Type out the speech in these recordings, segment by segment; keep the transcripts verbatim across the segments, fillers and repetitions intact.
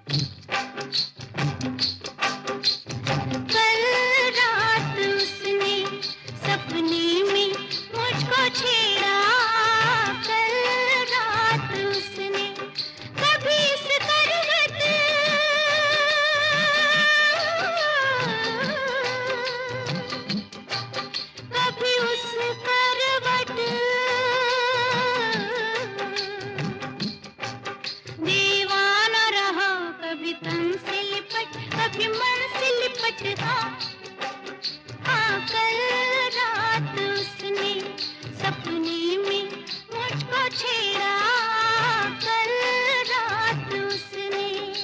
कल रात उसने सपने में मुझको छेड़ा, कल रात उसने कभी इस करवट, कभी उस करवट, दीवाना रहा कभी तन से लिपट, कभी मन से लिपट। हाँ हाँ, कल रात उसने सपने में मुझको छेड़ा, कल रात उसने।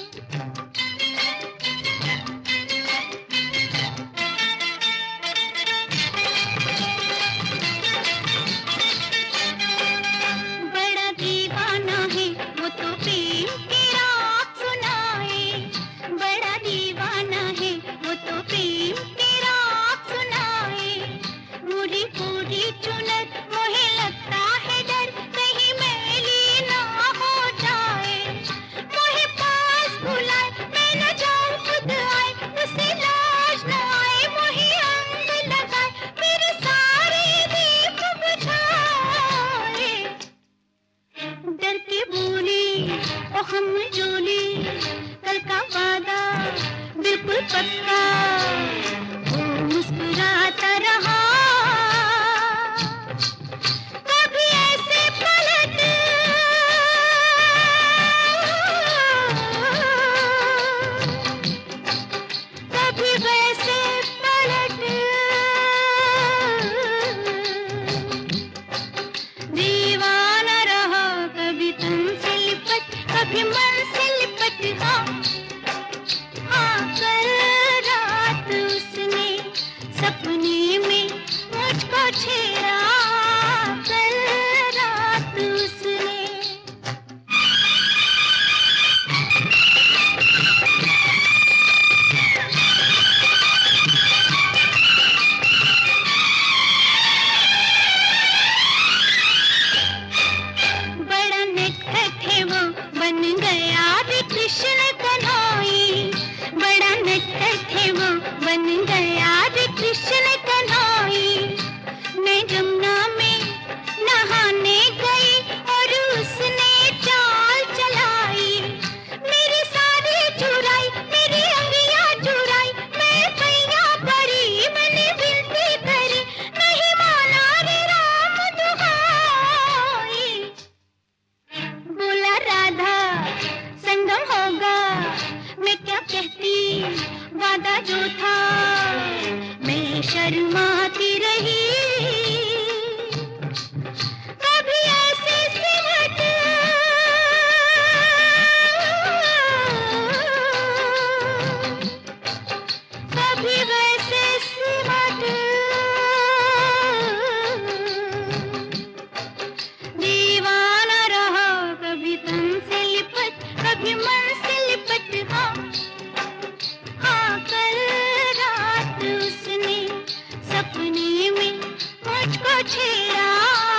बड़ा दीवाना है वो तो प्रेम की रात सुनाए, बड़ा दीवाना है वो तो प्रेम की रात सुनाए। पूरी पूरी चुनर मुझे लगता है डर, कहीं मैली ना हो जाए। मुझे पास बुलाए, मैं न जाऊं खुद आए, उसे लाज न आए। मुझे अंग लगाए, मेरे सारे दीप बुझाए। डर के बोली ओ हम जोली, कल का वादा बिल्कुल पक्का। वो मुस्कुराता रहा, कभी ऐसे पलट, कभी वैसे पलट। दीवाना रहा कभी तन से लिपट, कभी मन से लिपट। हाँ हाँ, कल रात उसने सपने में मुझको छेड़ा, कल रात उसने। बड़ा नटखट है वो, बन गया रे कृष्ण कन्हई। बड़ा नटखट है वो, बन गया रे कृष्ण कन्हई। मैं जमुना में नहाने गई और उसने चाल चलाई। मेरी साड़ी चुराई, मेरी अंगियां चुराई। मैं पैया पड़ी, मैंने विनती करी, नहीं माना रे राम दुहाई। बोला राधा संगम होगा, मैं क्या कहती वादा जो था। मैं शर्माती रही, कभी ऐसे सिमट, कभी वैसे सिमट। दीवाना रहा कभी तन से लिपट, कभी मन से लिपट। हाँ हाँ, कल रात उसने सपने में मुझको छेड़ा।